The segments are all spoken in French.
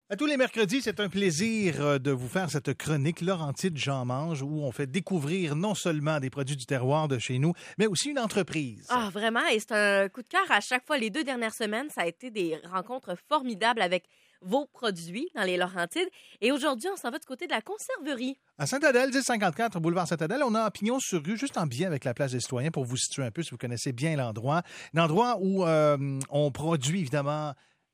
À tous les mercredis, c'est un plaisir de vous faire cette chronique Laurentide J'en mange où on fait découvrir non seulement des produits du terroir de chez nous, mais aussi une entreprise. Ah, vraiment, et c'est un coup de cœur à chaque fois. Les 2 dernières semaines, ça a été des rencontres formidables avec vos produits dans les Laurentides. Et aujourd'hui, on s'en va du côté de la conserverie. À Saint-Adèle, 1054, boulevard Saint-Adèle, on a un pignon sur rue, juste en biais avec la place des citoyens pour vous situer un peu si vous connaissez bien l'endroit. L'endroit où on produit évidemment...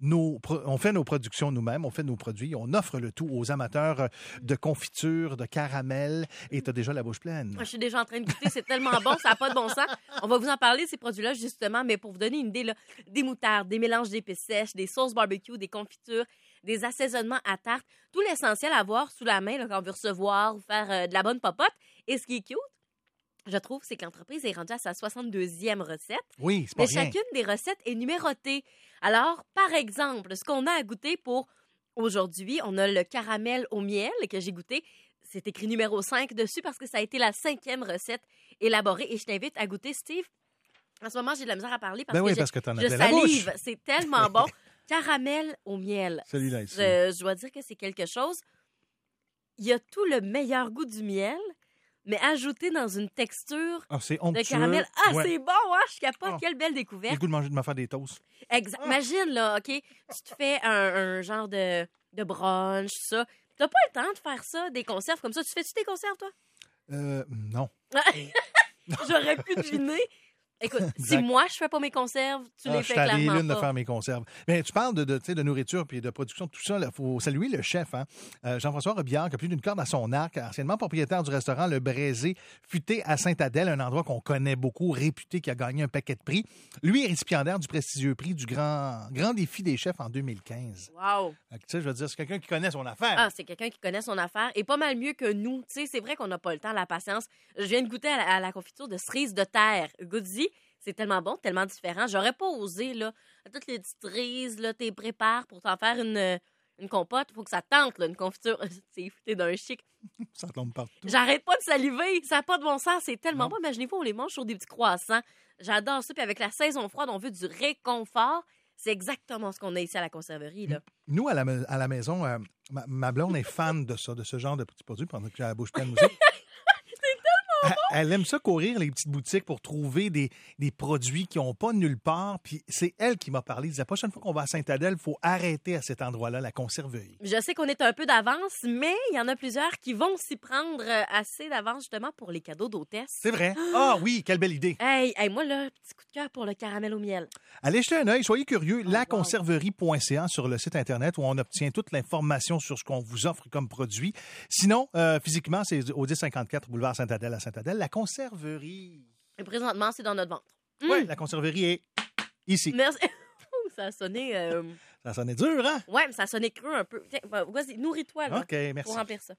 on fait nos productions nous-mêmes, on fait nos produits, on offre le tout aux amateurs de confiture, de caramel, et tu as déjà la bouche pleine. Moi, je suis déjà en train de goûter, c'est tellement bon, ça n'a pas de bon sens. On va vous en parler, ces produits-là, justement, mais pour vous donner une idée, là, des moutardes, des mélanges d'épices sèches, des sauces barbecue, des confitures, des assaisonnements à tarte, tout l'essentiel à avoir sous la main là, quand on veut recevoir ou faire de la bonne popote. Et ce qui est cute, je trouve, c'est que l'entreprise est rendue à sa 62e recette. Oui, c'est pas Mais rien. chacune des recettes est numérotée. Alors, par exemple, ce qu'on a à goûter pour aujourd'hui, on a le caramel au miel que j'ai goûté. C'est écrit numéro 5 dessus parce que ça a été la 5e recette élaborée. Et je t'invite à goûter, Steve. En ce moment, j'ai de la misère à parler parce parce que t'en as je plein la bouche. salive. C'est tellement bon. Caramel au miel. Celui-là ici. Je dois dire que c'est quelque chose. Il y a tout le meilleur goût du miel, mais ajouté dans une texture Ah, c'est de onctueux. caramel. Ah, Ouais. c'est bon, hein? Je capote. Oh. Quelle belle J'ai découverte. le goût de me faire des toasts. Imagine, là, OK, tu te fais un genre de brunch, ça. T'as pas le temps de faire ça, des conserves comme ça. Tu fais-tu des conserves, toi? Non. J'aurais pu deviner. Écoute, si Exact. moi, je fais pas mes conserves, tu les Je fais suis à clairement l'une de pas. faire mes conserves. Mais tu parles de nourriture puis de production, tout ça. Il faut saluer le chef, hein? Jean-François Robillard, qui a plus d'une corde à son arc, anciennement propriétaire du restaurant Le Braisé, futé à Saint-Adèle, un endroit qu'on connaît beaucoup, réputé, qui a gagné un paquet de prix. Lui est récipiendaire du prestigieux prix du grand défi des chefs en 2015. Wow! Tu sais, je veux dire, c'est quelqu'un qui connaît son affaire. Ah, c'est quelqu'un qui connaît son affaire et pas mal mieux que nous. Tu sais, c'est vrai qu'on n'a pas le temps, la patience. Je viens de goûter à la confiture de cerises de terre. Goody, c'est tellement bon, tellement différent. J'aurais pas osé, là. Toutes les petites cerises, là, t'es prépares pour t'en faire une compote. Faut que ça tente, là, une confiture. C'est foutu d'un chic. Ça tombe partout. J'arrête pas de saliver. Ça n'a pas de bon sens. C'est tellement Non. bon. Imaginez-vous, on les mange sur des petits croissants. J'adore ça. Puis avec la saison froide, on veut du réconfort. C'est exactement ce qu'on a ici à la conserverie, là. Nous, à la maison, ma blonde est fan de ça, de ce genre de petits produits, pendant que j'ai la bouche pleine aussi. Elle aime ça courir les petites boutiques pour trouver des produits qui n'ont pas nulle part. Puis c'est elle qui m'a parlé. Elle disait, la prochaine fois qu'on va à Saint-Adèle, il faut arrêter à cet endroit-là, la conserverie. Je sais qu'on est un peu d'avance, mais il y en a plusieurs qui vont s'y prendre assez d'avance justement pour les cadeaux d'hôtesse. C'est vrai. Ah oui, quelle belle idée. Hey, moi, là, petit coup de cœur pour le caramel au miel. Allez jeter un œil, soyez curieux. wow. Laconserverie.ca sur le site Internet où on obtient toute l'information sur ce qu'on vous offre comme produit. Sinon, physiquement, c'est au 1054 boulevard Saint-Adèle à Saint-Adèle. La conserverie. Et présentement, c'est dans notre ventre. Oui, la conserverie est ici. Merci. Ouh, ça a sonné... Ça sonnait dur, hein? Ouais, mais ça a sonné creux un peu. Tiens, vas-y, nourris-toi, là, OK, merci. pour remplir ça.